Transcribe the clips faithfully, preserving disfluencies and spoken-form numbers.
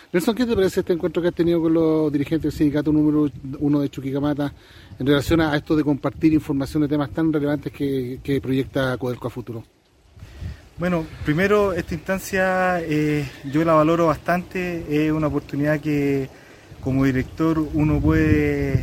Nelson, ¿qué te parece este encuentro que has tenido con los dirigentes del sindicato número uno de Chuquicamata en relación a esto de compartir información de temas tan relevantes que, que proyecta Codelco a futuro? Bueno, primero esta instancia eh, yo la valoro bastante, es una oportunidad que como director uno puede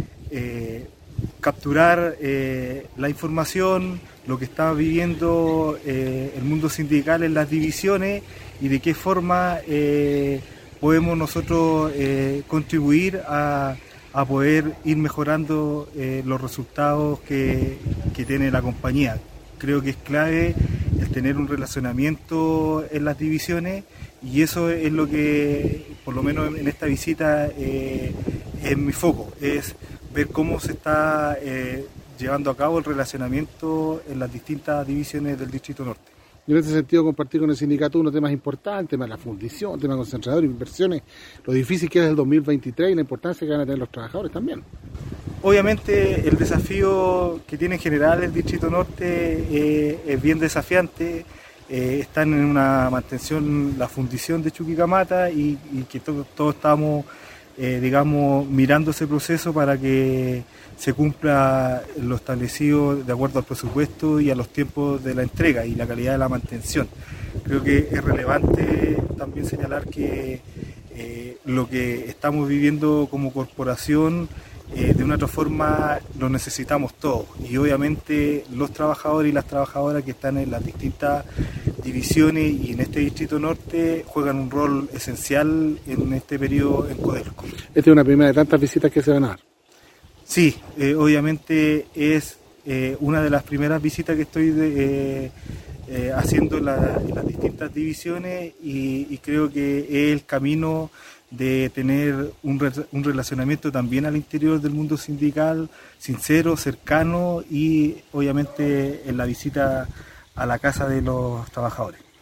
eh, capturar eh, la información, lo que está viviendo eh, el mundo sindical en las divisiones y de qué forma eh, podemos nosotros eh, contribuir a, a poder ir mejorando eh, los resultados que, que tiene la compañía. Creo que es clave el tener un relacionamiento en las divisiones y eso es lo que, por lo menos en esta visita, eh, es mi foco, es ver cómo se está eh, llevando a cabo el relacionamiento en las distintas divisiones del Distrito Norte. Y en ese sentido compartir con el sindicato unos temas importantes, temas de la fundición, temas de concentradores, inversiones, lo difícil que es el dos mil veintitrés y la importancia que van a tener los trabajadores también. Obviamente el desafío que tiene en general el Distrito Norte eh, es bien desafiante, eh, están en una mantención la fundición de Chuquicamata y, y que todos todo estamos eh, digamos mirando ese proceso para que se cumpla lo establecido de acuerdo al presupuesto y a los tiempos de la entrega y la calidad de la mantención. Creo que es relevante también señalar que eh, lo que estamos viviendo como corporación eh, de una otra forma lo necesitamos todos y obviamente los trabajadores y las trabajadoras que están en las distintas divisiones y en este Distrito Norte juegan un rol esencial en este periodo en Codelco. Esta es una primera de tantas visitas que se van a dar. Sí, eh, obviamente es eh, una de las primeras visitas que estoy de, eh, eh, haciendo en, la, en las distintas divisiones y, y creo que es el camino de tener un, re, un relacionamiento también al interior del mundo sindical, sincero, cercano y obviamente en la visita a la casa de los trabajadores.